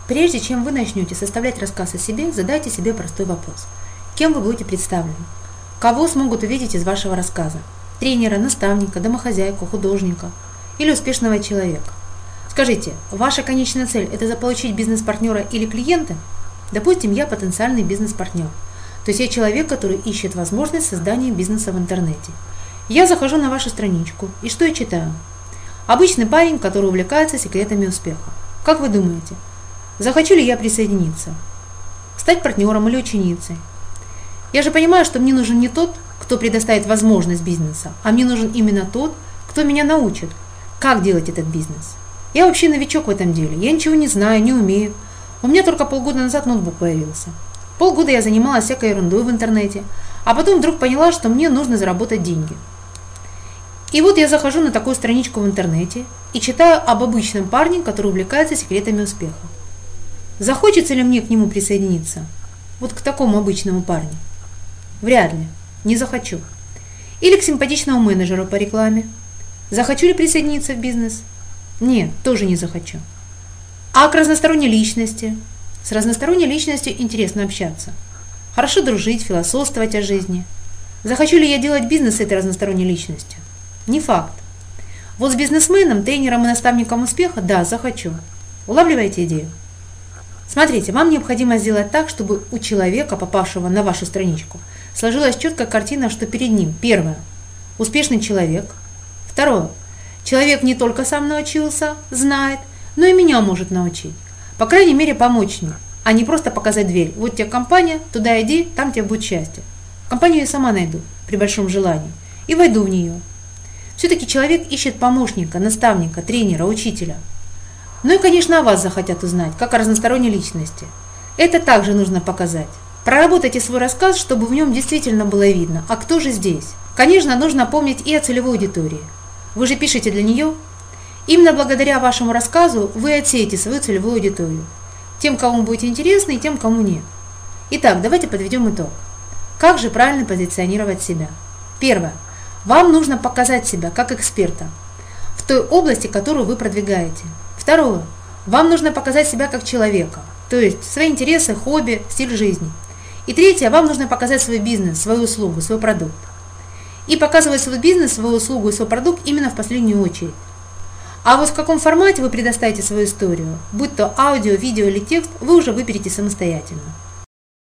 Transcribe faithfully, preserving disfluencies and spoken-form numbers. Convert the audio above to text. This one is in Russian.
Прежде чем вы начнете составлять рассказ о себе, задайте себе простой вопрос. Кем вы будете представлены? Кого смогут увидеть из вашего рассказа? Тренера, наставника, домохозяйку, художника или успешного человека? Скажите, ваша конечная цель – это заполучить бизнес-партнера или клиента? Допустим, я потенциальный бизнес-партнер. То есть я человек, который ищет возможность создания бизнеса в интернете. Я захожу на вашу страничку, и что я читаю? Обычный парень, который увлекается секретами успеха. Как вы думаете, захочу ли я присоединиться? Стать партнером или ученицей? Я же понимаю, что мне нужен не тот, кто предоставит возможность бизнеса, а мне нужен именно тот, кто меня научит, как делать этот бизнес. Я вообще новичок в этом деле, я ничего не знаю, не умею. У меня только полгода назад ноутбук появился. Полгода я занималась всякой ерундой в интернете, а потом вдруг поняла, что мне нужно заработать деньги. И вот я захожу на такую страничку в интернете и читаю об обычном парне, который увлекается секретами успеха. Захочется ли мне к нему присоединиться? Вот к такому обычному парню? Вряд ли, не захочу. Или к симпатичному менеджеру по рекламе. Захочу ли присоединиться в бизнес? Нет, тоже не захочу. А к разносторонней личности? С разносторонней личностью интересно общаться. Хорошо дружить, философствовать о жизни. Захочу ли я делать бизнес с этой разносторонней личностью? Не факт. Вот с бизнесменом, тренером и наставником успеха, да, захочу. Улавливаете идею? Смотрите, вам необходимо сделать так, чтобы у человека, попавшего на вашу страничку, сложилась четкая картина, что перед ним, первое, успешный человек, второе, человек не только сам научился, знает, но и меня может научить, по крайней мере помочь мне, а не просто показать дверь. Вот тебе компания, туда иди, там тебе будет счастье. Компанию я сама найду, при большом желании, и войду в нее. Все-таки человек ищет помощника, наставника, тренера, учителя. Ну и, конечно, о вас захотят узнать, как о разносторонней личности. Это также нужно показать. Проработайте свой рассказ, чтобы в нем действительно было видно, а кто же здесь. Конечно, нужно помнить и о целевой аудитории. Вы же пишете для нее. Именно благодаря вашему рассказу вы отсеете свою целевую аудиторию. Тем, кому будете интересны, и тем, кому нет. Итак, давайте подведем итог. Как же правильно позиционировать себя? Первое. Вам нужно показать себя как эксперта в той области, которую вы продвигаете. Второе. Вам нужно показать себя как человека, то есть свои интересы, хобби, стиль жизни. И третье. Вам нужно показать свой бизнес, свою услугу, свой продукт. И показывать свой бизнес, свою услугу и свой продукт именно в последнюю очередь. А вот в каком формате вы предоставите свою историю, будь то аудио, видео или текст, вы уже выберете самостоятельно.